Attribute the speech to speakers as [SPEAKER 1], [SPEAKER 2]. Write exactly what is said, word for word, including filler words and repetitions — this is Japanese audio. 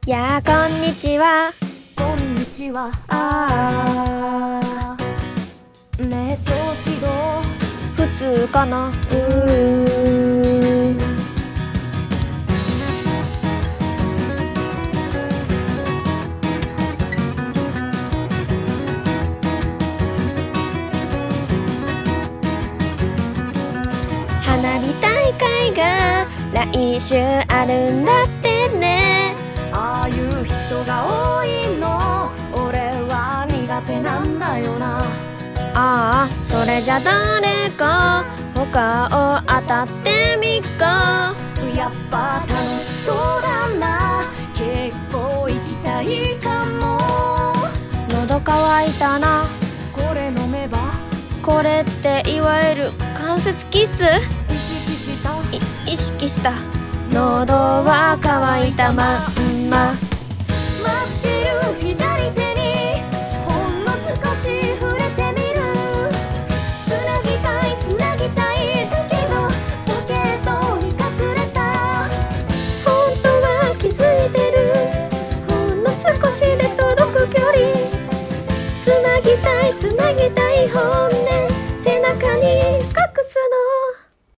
[SPEAKER 1] やあこんにちは。
[SPEAKER 2] こんにちは。
[SPEAKER 1] あ
[SPEAKER 2] ーねえ調子どう？
[SPEAKER 1] ー普通かな。うー花火大会が来週あるんだってね。
[SPEAKER 2] ああいう人が多いの俺は苦手なんだよな。
[SPEAKER 1] ああそれじゃ誰か他を当たってみっか。
[SPEAKER 2] やっぱ楽しそうだな。結構行きたいかも。
[SPEAKER 1] 喉乾いたな。
[SPEAKER 2] これ飲めば
[SPEAKER 1] これっていわゆる関節キス？
[SPEAKER 2] 意識した
[SPEAKER 1] い意識した。喉は乾いたまんま